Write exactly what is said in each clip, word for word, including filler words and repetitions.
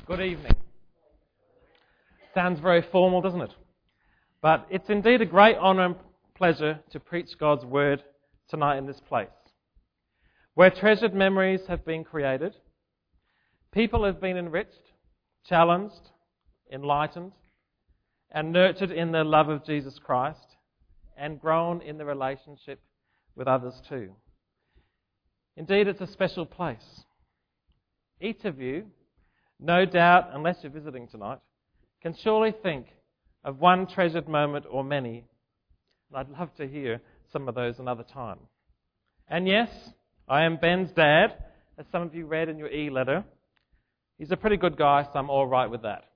Good evening. Sounds very formal, doesn't it? But it's indeed a great honour and pleasure to preach God's Word tonight in this place, where treasured memories have been created, people have been enriched, challenged, enlightened, and nurtured in the love of Jesus Christ, and grown in the relationship with others too. Indeed, it's a special place. Each of you, no doubt, unless you're visiting tonight, can surely think of one treasured moment or many. And I'd love to hear some of those another time. And yes, I am Ben's dad, as some of you read in your e-letter. He's a pretty good guy, so I'm all right with that.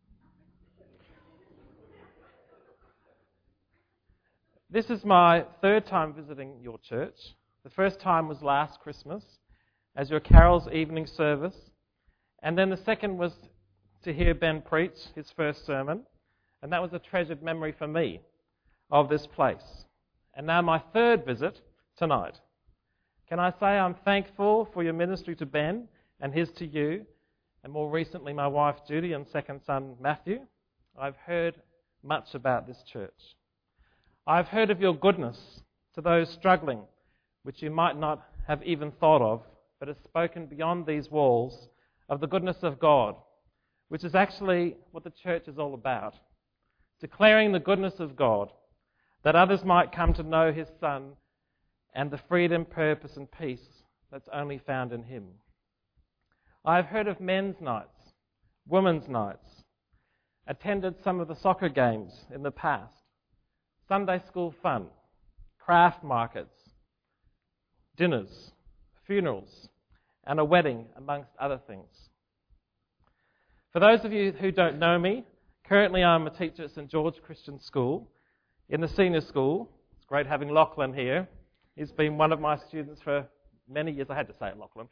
This is my third time visiting your church. The first time was last Christmas, as your Carol's evening service. And then the second was to hear Ben preach his first sermon. And that was a treasured memory for me of this place. And now my third visit tonight. Can I say I'm thankful for your ministry to Ben and his to you, and more recently my wife Judy and second son Matthew. I've heard much about this church. I've heard of your goodness to those struggling, which you might not have even thought of, but has spoken beyond these walls of the goodness of God, which is actually what the church is all about. Declaring the goodness of God, that others might come to know His Son and the freedom, purpose and peace that's only found in Him. I've heard of men's nights, women's nights, attended some of the soccer games in the past, Sunday school fun, craft markets, dinners, funerals, and a wedding, amongst other things. For those of you who don't know me, currently I'm a teacher at St George Christian School in the senior school. It's great having Lachlan here. He's been one of my students for many years. I had to say it, Lachlan.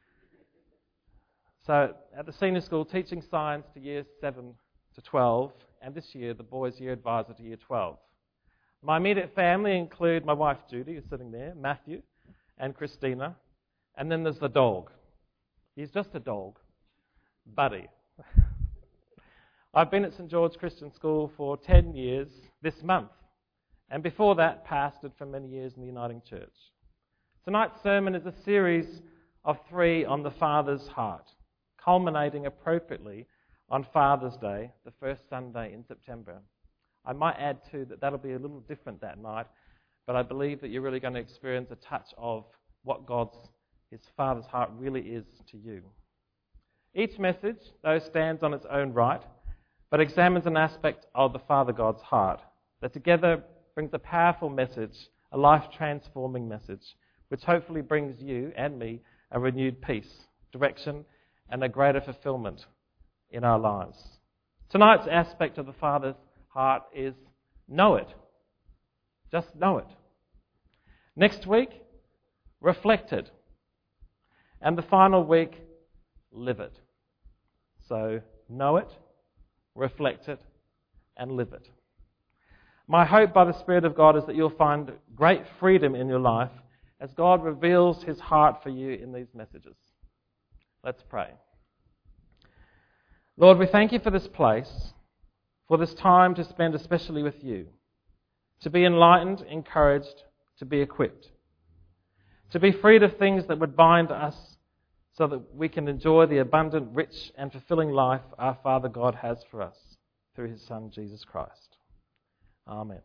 So at the senior school, teaching science to years seven to twelve, and this year the boys' year advisor to year twelve. My immediate family include my wife Judy, who's sitting there, Matthew, and Christina. And then there's the dog. He's just a dog. Buddy. I've been at St George Christian School for ten years this month. And before that, pastored for many years in the Uniting Church. Tonight's sermon is a series of three on the Father's heart, culminating appropriately on Father's Day, the first Sunday in September. I might add too that that'll be a little different that night, but I believe that you're really going to experience a touch of what God's His Father's heart really is to you. Each message, though, stands on its own right, but examines an aspect of the Father God's heart that together brings a powerful message, a life-transforming message, which hopefully brings you and me a renewed peace, direction, and a greater fulfillment in our lives. Tonight's aspect of the Father's heart is know it. Just know it. Next week, reflect it. And the final week, live it. So, know it, reflect it, and live it. My hope by the Spirit of God is that you'll find great freedom in your life as God reveals His heart for you in these messages. Let's pray. Lord, we thank You for this place, for this time to spend especially with You, to be enlightened, encouraged, to be equipped, to be freed of things that would bind us so that we can enjoy the abundant, rich and fulfilling life our Father God has for us through His Son, Jesus Christ. Amen.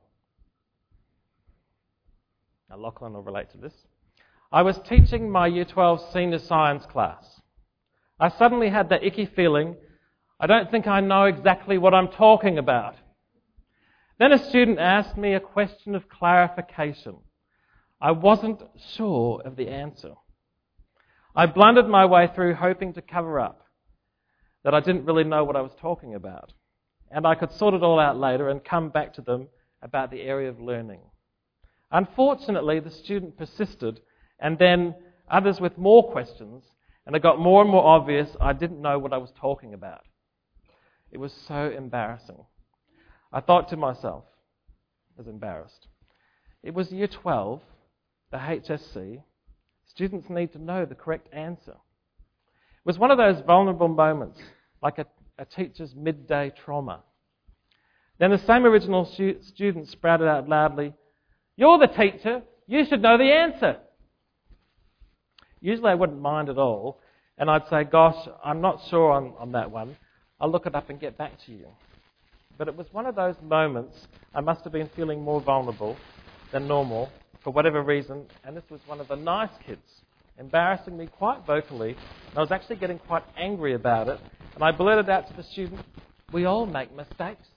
Now, Lachlan will relate to this. I was teaching my Year twelve senior science class. I suddenly had that icky feeling, I don't think I know exactly what I'm talking about. Then a student asked me a question of clarification. I wasn't sure of the answer. I blundered my way through, hoping to cover up that I didn't really know what I was talking about. And I could sort it all out later and come back to them about the area of learning. Unfortunately, the student persisted, and then others with more questions, and it got more and more obvious I didn't know what I was talking about. It was so embarrassing. I thought to myself, I was embarrassed. It was Year twelve, the H S C. Students need to know the correct answer. It was one of those vulnerable moments like a, a teacher's midday trauma. Then the same original stu- student sprouted out loudly, "You're the teacher, you should know the answer." Usually I wouldn't mind at all, and I'd say, "Gosh, I'm not sure on, on that one. I'll look it up and get back to you." But it was one of those moments I must have been feeling more vulnerable than normal for whatever reason, and this was one of the nice kids, embarrassing me quite vocally, and I was actually getting quite angry about it, and I blurted out to the student, "We all make mistakes."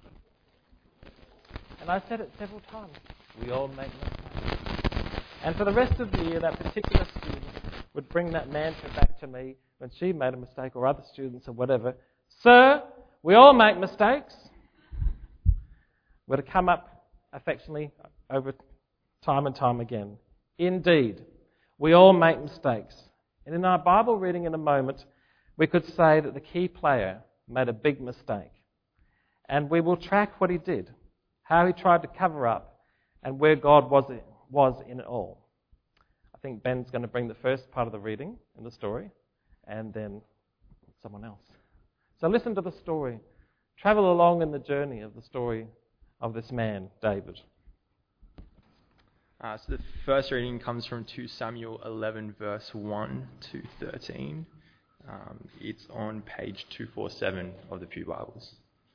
And I said it several times, "We all make mistakes." And for the rest of the year, that particular student would bring that mantra back to me when she made a mistake, or other students or whatever. "Sir, we all make mistakes." Would have come up affectionately over time and time again. Indeed, we all make mistakes. And in our Bible reading in a moment, we could say that the key player made a big mistake. And we will track what he did, how he tried to cover up, and where God was, was in it all. I think Ben's going to bring the first part of the reading in the story, and then someone else. So listen to the story. Travel along in the journey of the story of this man, David. Uh, so the first reading comes from Second Samuel eleven, verse one to thirteen. Um, it's on page two forty-seven of the Pew Bibles.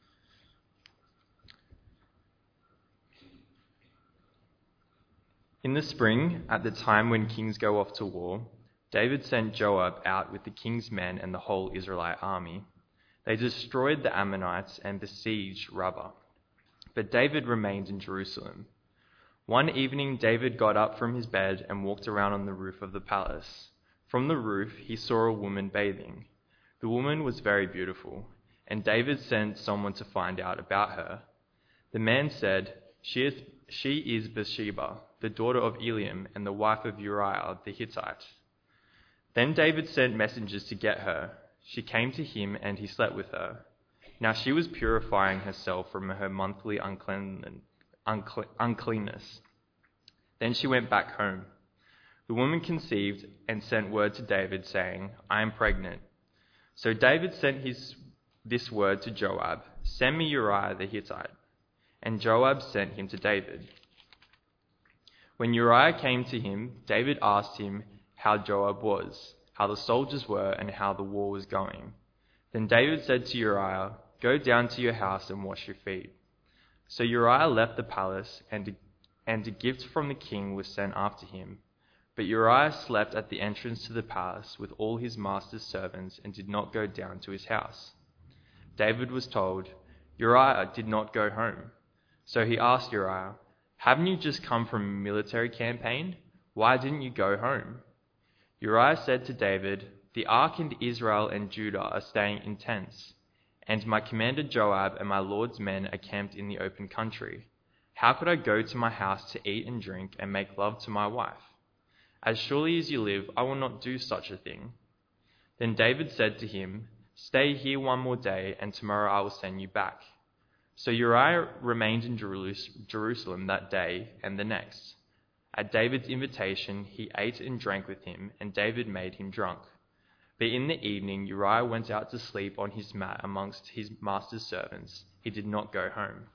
In the spring, at the time when kings go off to war, David sent Joab out with the king's men and the whole Israelite army. They destroyed the Ammonites and besieged Rabbah. But David remained in Jerusalem. One evening, David got up from his bed and walked around on the roof of the palace. From the roof, he saw a woman bathing. The woman was very beautiful, and David sent someone to find out about her. The man said, She is, she is Bathsheba, the daughter of Eliam and the wife of Uriah the Hittite. Then David sent messengers to get her. She came to him, and he slept with her. Now she was purifying herself from her monthly unclean, uncle, uncleanness. Then she went back home. The woman conceived and sent word to David, saying, I am pregnant. So David sent his this word to Joab, Send me Uriah the Hittite. And Joab sent him to David. When Uriah came to him, David asked him how Joab was, how the soldiers were, and how the war was going. Then David said to Uriah, Go down to your house and wash your feet. So Uriah left the palace, and a, and a gift from the king was sent after him. But Uriah slept at the entrance to the palace with all his master's servants and did not go down to his house. David was told, Uriah did not go home. So he asked Uriah, Haven't you just come from a military campaign? Why didn't you go home? Uriah said to David, The ark and Israel and Judah are staying in tents, and my commander Joab and my lord's men are camped in the open country. How could I go to my house to eat and drink and make love to my wife? As surely as you live, I will not do such a thing. Then David said to him, Stay here one more day, and tomorrow I will send you back. So Uriah remained in Jerusalem that day and the next. At David's invitation, he ate and drank with him, and David made him drunk. But in the evening, Uriah went out to sleep on his mat amongst his master's servants. He did not go home.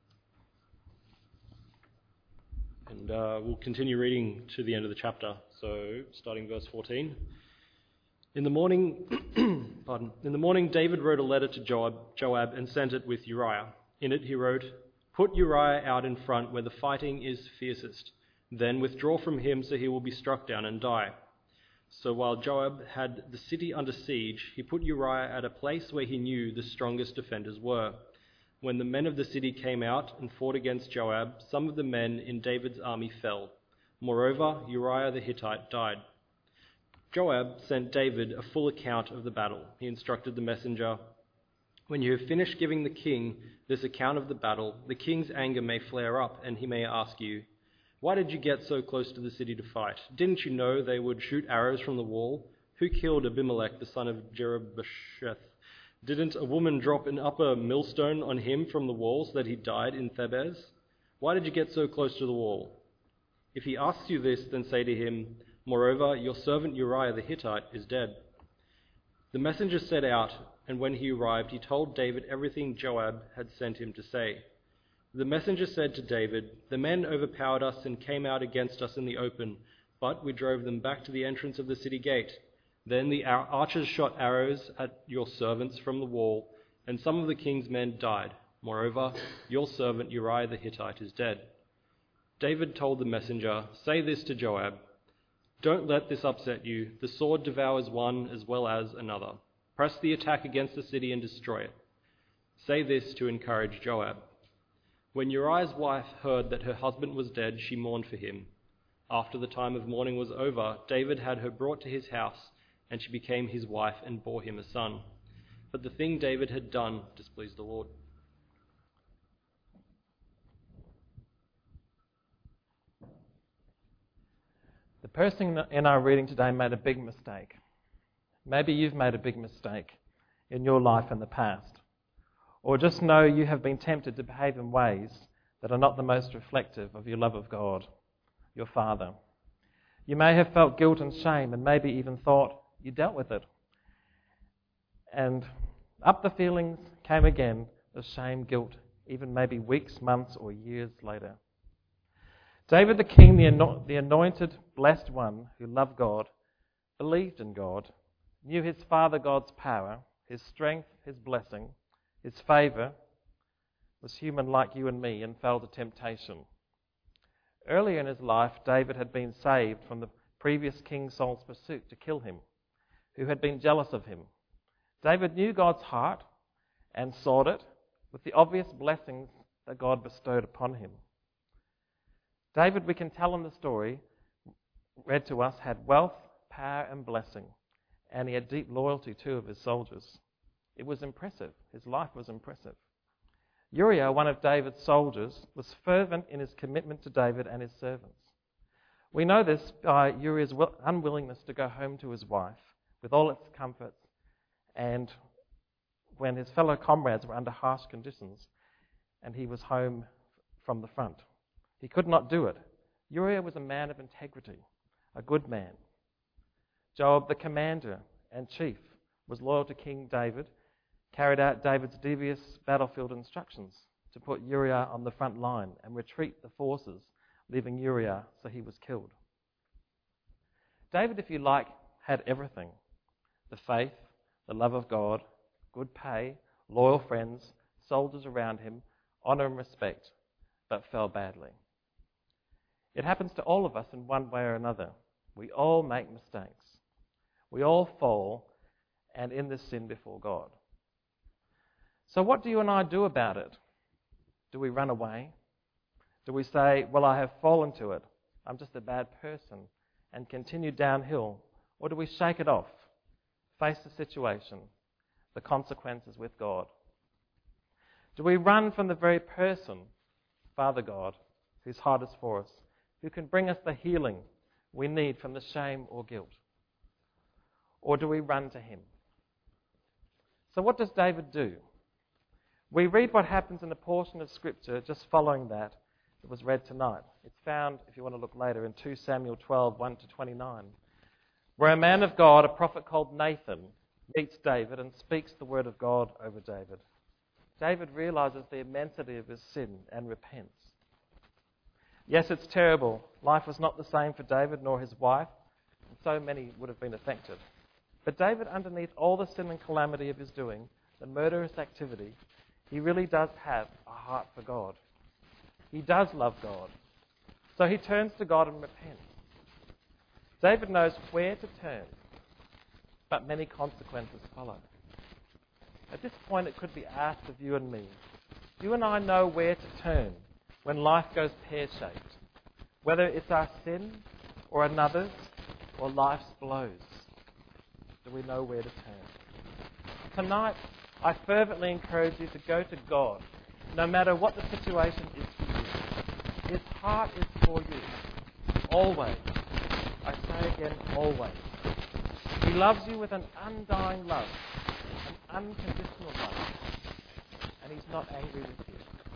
And uh, we'll continue reading to the end of the chapter. So, starting verse fourteen. In the morning, pardon. In the morning, David wrote a letter to Joab, Joab and sent it with Uriah. In it, he wrote, "Put Uriah out in front where the fighting is fiercest. Then withdraw from him, so he will be struck down and die." So while Joab had the city under siege, he put Uriah at a place where he knew the strongest defenders were. When the men of the city came out and fought against Joab, some of the men in David's army fell. Moreover, Uriah the Hittite died. Joab sent David a full account of the battle. He instructed the messenger, "When you have finished giving the king this account of the battle, the king's anger may flare up, and he may ask you, 'Why did you get so close to the city to fight? Didn't you know they would shoot arrows from the wall? Who killed Abimelech, the son of Jerubbesheth? Didn't a woman drop an upper millstone on him from the wall so that he died in Thebez? Why did you get so close to the wall?' If he asks you this, then say to him, 'Moreover, your servant Uriah the Hittite is dead.'" The messenger set out and when he arrived, he told David everything Joab had sent him to say. The messenger said to David, "The men overpowered us and came out against us in the open, but we drove them back to the entrance of the city gate. Then the archers shot arrows at your servants from the wall, and some of the king's men died. Moreover, your servant Uriah the Hittite is dead." David told the messenger, "Say this to Joab, 'Don't let this upset you. The sword devours one as well as another. Press the attack against the city and destroy it.' Say this to encourage Joab." When Uriah's wife heard that her husband was dead, she mourned for him. After the time of mourning was over, David had her brought to his house, and she became his wife and bore him a son. But the thing David had done displeased the Lord. The person in our reading today made a big mistake. Maybe you've made a big mistake in your life in the past. Or just know you have been tempted to behave in ways that are not the most reflective of your love of God, your Father. You may have felt guilt and shame and maybe even thought you dealt with it. And up the feelings came again of shame, guilt, even maybe weeks, months, or years later. David the king, the anointed, blessed one who loved God, believed in God, knew his Father God's power, his strength, his blessing, his favour, was human like you and me and fell to temptation. Earlier in his life, David had been saved from the previous king Saul's pursuit to kill him, who had been jealous of him. David knew God's heart and sought it with the obvious blessings that God bestowed upon him. David, we can tell in the story, read to us, had wealth, power and blessing, and he had deep loyalty too of his soldiers. It was impressive. His life was impressive. Uriah, one of David's soldiers, was fervent in his commitment to David and his servants. We know this by Uriah's unwillingness to go home to his wife with all its comforts, and when his fellow comrades were under harsh conditions and he was home from the front. He could not do it. Uriah was a man of integrity, a good man. Joab, the commander and chief, was loyal to King David, carried out David's devious battlefield instructions to put Uriah on the front line and retreat the forces, leaving Uriah so he was killed. David, if you like, had everything: the faith, the love of God, good pay, loyal friends, soldiers around him, honour and respect, but fell badly. It happens to all of us in one way or another. We all make mistakes. We all fall and in this sin before God. So what do you and I do about it? Do we run away? Do we say, well, I have fallen to it, I'm just a bad person, and continue downhill? Or do we shake it off, face the situation, the consequences with God? Do we run from the very person, Father God, whose heart is for us, who can bring us the healing we need from the shame or guilt? Or do we run to him? So what does David do? We read what happens in a portion of Scripture just following that that was read tonight. It's found, if you want to look later, in Second Samuel twelve, one to twenty-nine, where a man of God, a prophet called Nathan, meets David and speaks the word of God over David. David realizes the immensity of his sin and repents. Yes, it's terrible. Life was not the same for David nor his wife, and so many would have been affected. But David, underneath all the sin and calamity of his doing, the murderous activity, he really does have a heart for God. He does love God. So he turns to God and repents. David knows where to turn, but many consequences follow. At this point, it could be asked of you and me, do you and I know where to turn when life goes pear-shaped? Whether it's our sin or another's or life's blows, do we know where to turn? Tonight, I fervently encourage you to go to God, no matter what the situation is for you. His heart is for you, always. I say again, always. He loves you with an undying love, an unconditional love, and he's not angry with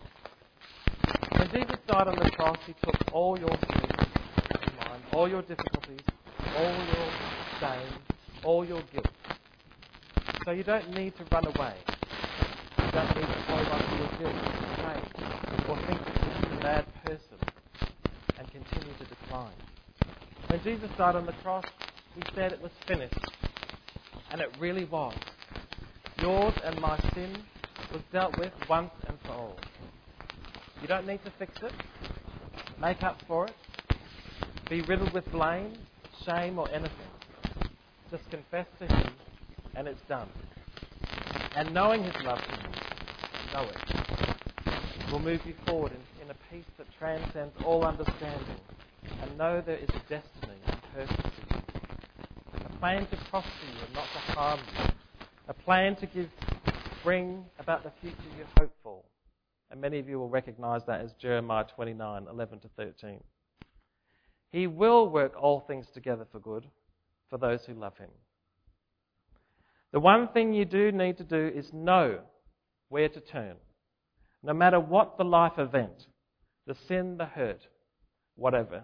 you. When Jesus died on the cross, he took all your sins and mine, all your difficulties, all your shame, all your guilt. So you don't need to run away. You don't need to hold on to your guilt, shame, or think that you're a bad person and continue to decline. When Jesus died on the cross, he said it was finished. And it really was. Yours and my sin was dealt with once and for all. You don't need to fix it, make up for it, be riddled with blame, shame, or anything. Just confess to him, and it's done. And knowing his love for you, know it, will move you forward in, in a peace that transcends all understanding. And know there is a destiny and purpose for you. A plan to prosper you and not to harm you. A plan to give, bring about the future you hope for. And many of you will recognize that as Jeremiah twenty-nine, eleven to thirteen. He will work all things together for good for those who love him. The one thing you do need to do is know where to turn. No matter what the life event, the sin, the hurt, whatever.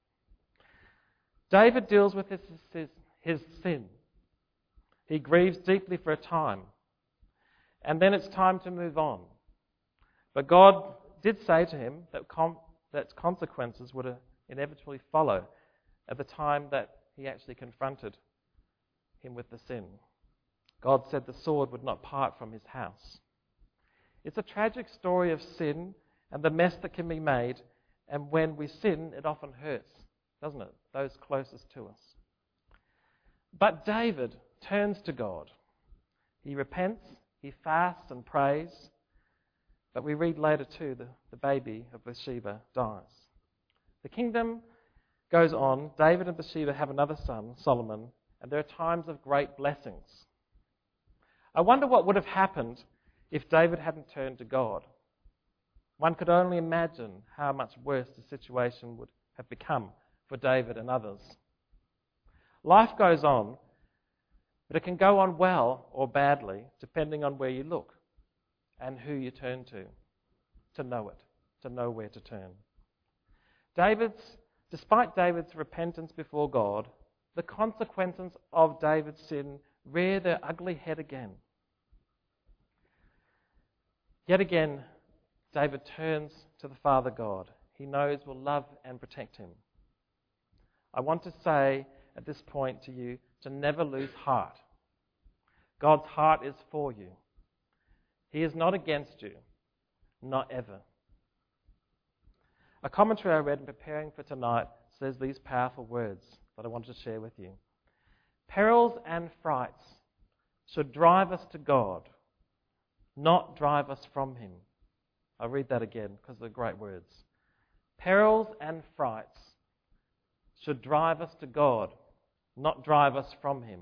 David deals with his, his, his sin. He grieves deeply for a time. And then it's time to move on. But God did say to him that, com- that consequences would inevitably follow at the time that he actually confronted him with the sin. God said the sword would not part from his house. It's a tragic story of sin and the mess that can be made. And when we sin, it often hurts, doesn't it? Those closest to us. But David turns to God. He repents, he fasts and prays. But we read later too, the, the baby of Bathsheba dies. The kingdom goes on. David and Bathsheba have another son, Solomon, and there are times of great blessings. I wonder what would have happened if David hadn't turned to God. One could only imagine how much worse the situation would have become for David and others. Life goes on, but it can go on well or badly, depending on where you look and who you turn to, to know it, to know where to turn. David's, despite David's repentance before God, the consequences of David's sin rear their ugly head again. Yet again, David turns to the Father God. He knows will love and protect him. I want to say at this point to you to never lose heart. God's heart is for you. He is not against you, not ever. A commentary I read in preparing for tonight says these powerful words that I wanted to share with you. Perils and frights should drive us to God, not drive us from him. I'll read that again because they're great words. Perils and frights should drive us to God, not drive us from him.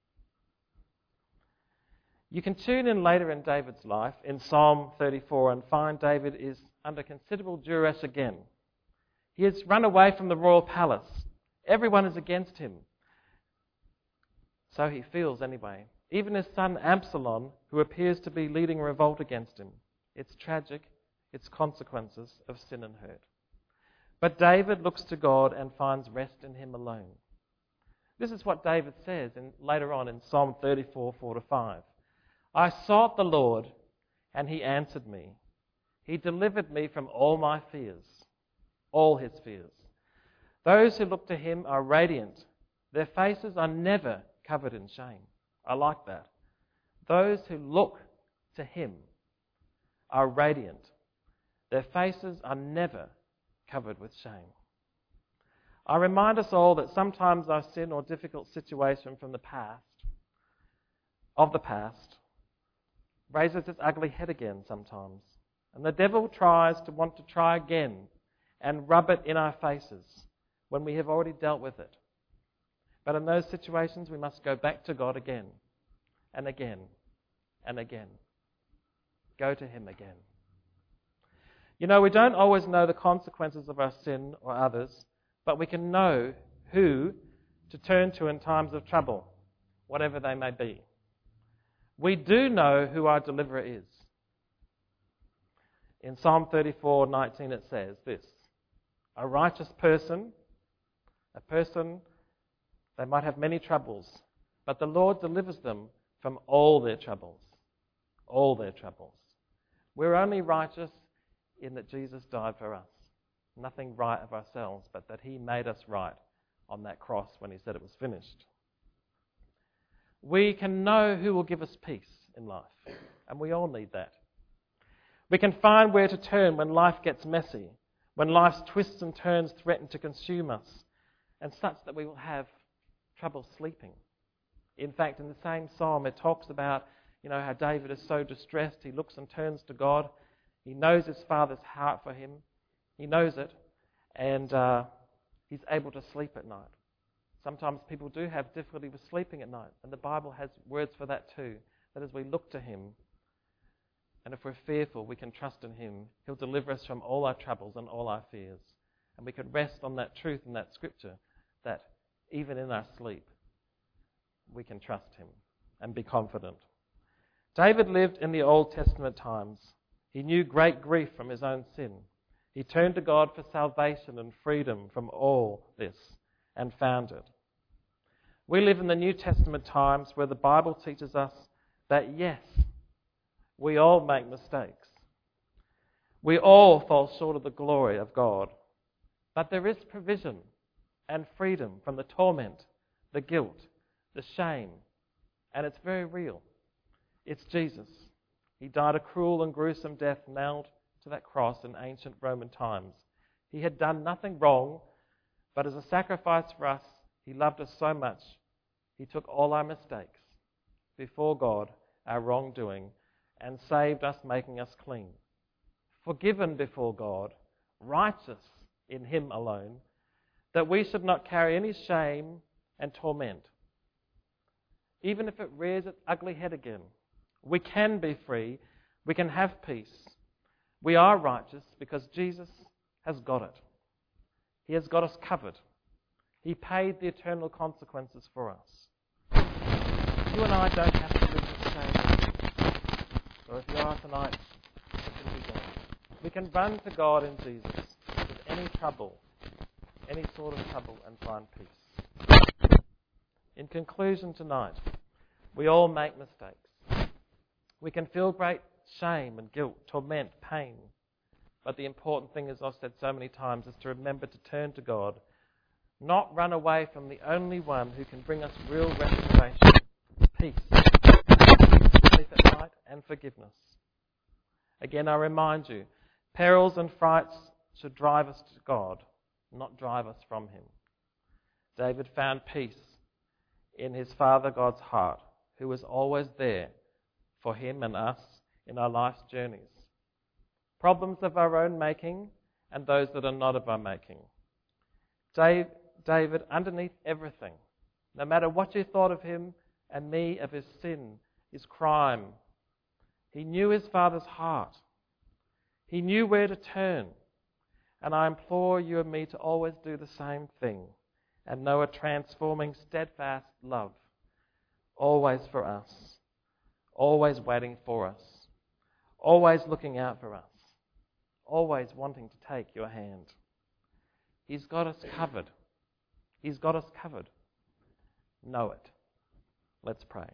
You can tune in later in David's life in Psalm thirty-four and find David is under considerable duress again. He has run away from the royal palace. Everyone is against him. So he feels anyway. Even his son Absalom, who appears to be leading a revolt against him. It's tragic. It's consequences of sin and hurt. But David looks to God and finds rest in him alone. This is what David says in, later on in Psalm thirty-four, four to five. I sought the Lord, and he answered me. He delivered me from all my fears, all his fears. Those who look to him are radiant. Their faces are never covered in shame. I like that. Those who look to him are radiant. Their faces are never covered with shame. I remind us all that sometimes our sin or difficult situation from the past, of the past, raises its ugly head again sometimes. And the devil tries to want to try again and rub it in our faces when we have already dealt with it. But in those situations, we must go back to God again and again and again. Go to him again. You know, we don't always know the consequences of our sin or others, but we can know who to turn to in times of trouble, whatever they may be. We do know who our deliverer is. In Psalm thirty-four nineteen it says this, a righteous person, a person, they might have many troubles, but the Lord delivers them from all their troubles. All their troubles. We're only righteous in that Jesus died for us. Nothing right of ourselves, but that he made us right on that cross when he said it was finished. We can know who will give us peace in life, and we all need that. We can find where to turn when life gets messy, when life's twists and turns threaten to consume us, and such that we will have trouble sleeping. In fact, in the same psalm, it talks about, you know, how David is so distressed, he looks and turns to God. He knows his father's heart for him. He knows it, and uh, he's able to sleep at night. Sometimes people do have difficulty with sleeping at night, and the Bible has words for that too, that as we look to him, and if we're fearful, we can trust in him. He'll deliver us from all our troubles and all our fears. And we can rest on that truth in that scripture, that even in our sleep, we can trust him and be confident. David lived in the Old Testament times. He knew great grief from his own sin. He turned to God for salvation and freedom from all this and found it. We live in the New Testament times where the Bible teaches us that yes, we all make mistakes. We all fall short of the glory of God. But there is provision and freedom from the torment, the guilt, the shame, and it's very real. It's Jesus. He died a cruel and gruesome death nailed to that cross in ancient Roman times. He had done nothing wrong, but as a sacrifice for us, he loved us so much, he took all our mistakes before God, our wrongdoing, and saved us, making us clean. Forgiven before God, righteous in him alone, that we should not carry any shame and torment. Even if it rears its ugly head again, we can be free, we can have peace. We are righteous because Jesus has got it. He has got us covered. He paid the eternal consequences for us. You and I don't have to live with shame. So if you are tonight, it can be gone. We can run to God in Jesus with any trouble, any sort of trouble, and find peace. In conclusion tonight, we all make mistakes. We can feel great shame and guilt, torment, pain. But the important thing, as I've said so many times, is to remember to turn to God, not run away from the only one who can bring us real restoration, peace, sleep at night, and forgiveness. Again, I remind you, perils and frights should drive us to God, not drive us from him. David found peace in his Father God's heart, who was always there for him and us in our life's journeys. Problems of our own making and those that are not of our making. David, underneath everything, no matter what you thought of him and me, of his sin, his crime, he knew his Father's heart. He knew where to turn. And I implore you and me to always do the same thing and know a transforming, steadfast love, always for us, always waiting for us, always looking out for us, always wanting to take your hand. He's got us covered. He's got us covered. Know it. Let's pray.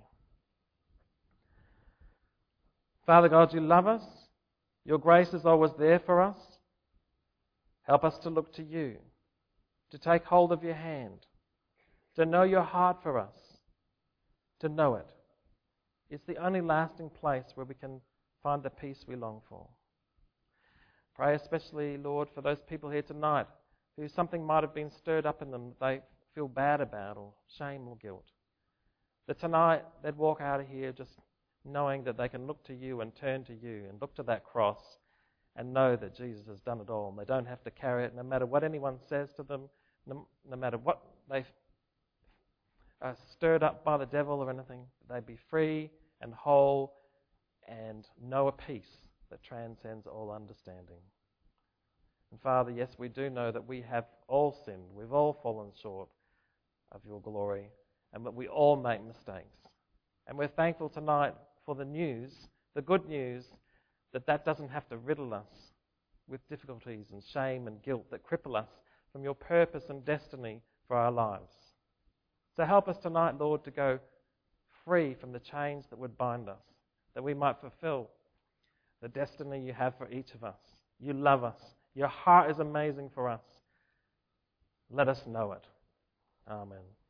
Father God, you love us. Your grace is always there for us. Help us to look to you, to take hold of your hand, to know your heart for us, to know it. It's the only lasting place where we can find the peace we long for. Pray especially, Lord, for those people here tonight who something might have been stirred up in them that they feel bad about, or shame or guilt. That tonight they'd walk out of here just knowing that they can look to you and turn to you and look to that cross and know that Jesus has done it all. And they don't have to carry it no matter what anyone says to them, no, no matter what they are stirred up by the devil or anything. They'd be free and whole and know a peace that transcends all understanding. And Father, yes, we do know that we have all sinned. We've all fallen short of your glory, and that we all make mistakes. And we're thankful tonight for the news, the good news, that that doesn't have to riddle us with difficulties and shame and guilt that cripple us from your purpose and destiny for our lives. So help us tonight, Lord, to go free from the chains that would bind us, that we might fulfill the destiny you have for each of us. You love us. Your heart is amazing for us. Let us know it. Amen.